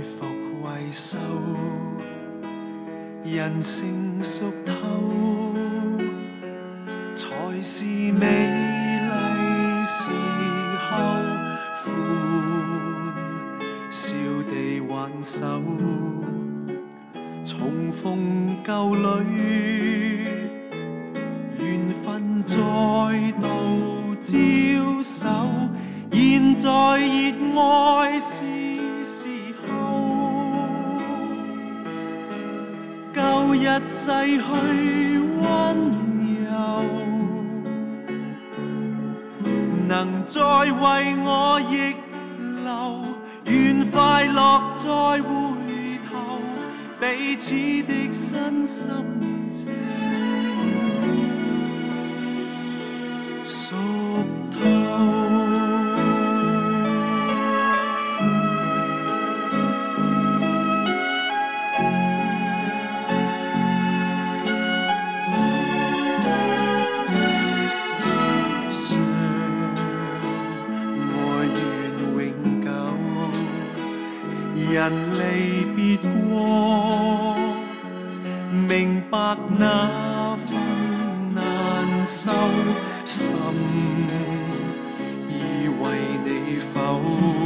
復維修，人成熟透，才是美麗時候，歡笑地挽手，重逢舊裡，緣分再度招手。現在熱愛是時候，舊日逝去溫柔，能再為我逆流，願快樂再回頭，彼此的身心情熟透。人離別過，明白那份難受，心已為你否？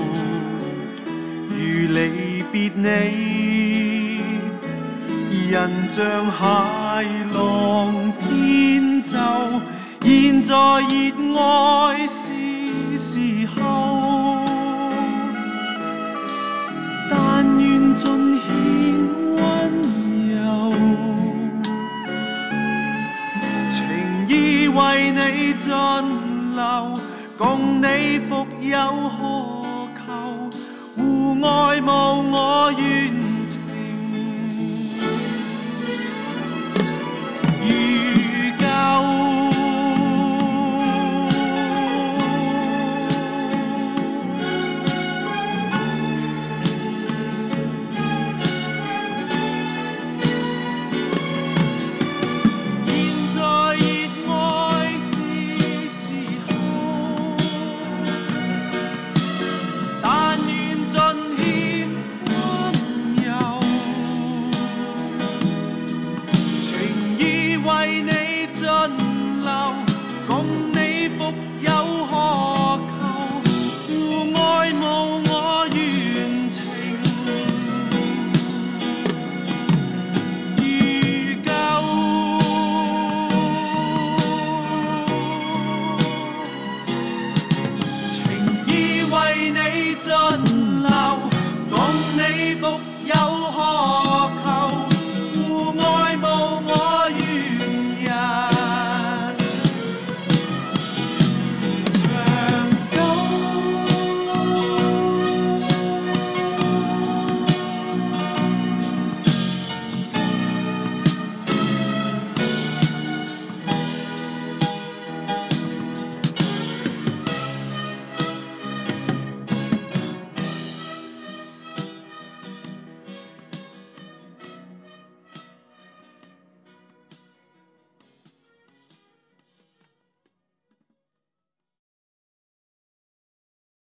如離別你，人像駭浪偏舟，現在熱愛是時候。但願盡顯溫柔，情意為你盡流，共你復有何求？互愛無我願情如舊。為你盡流，共你復有何求？互愛無我願情如舊。情意為你盡流，共你復有何求？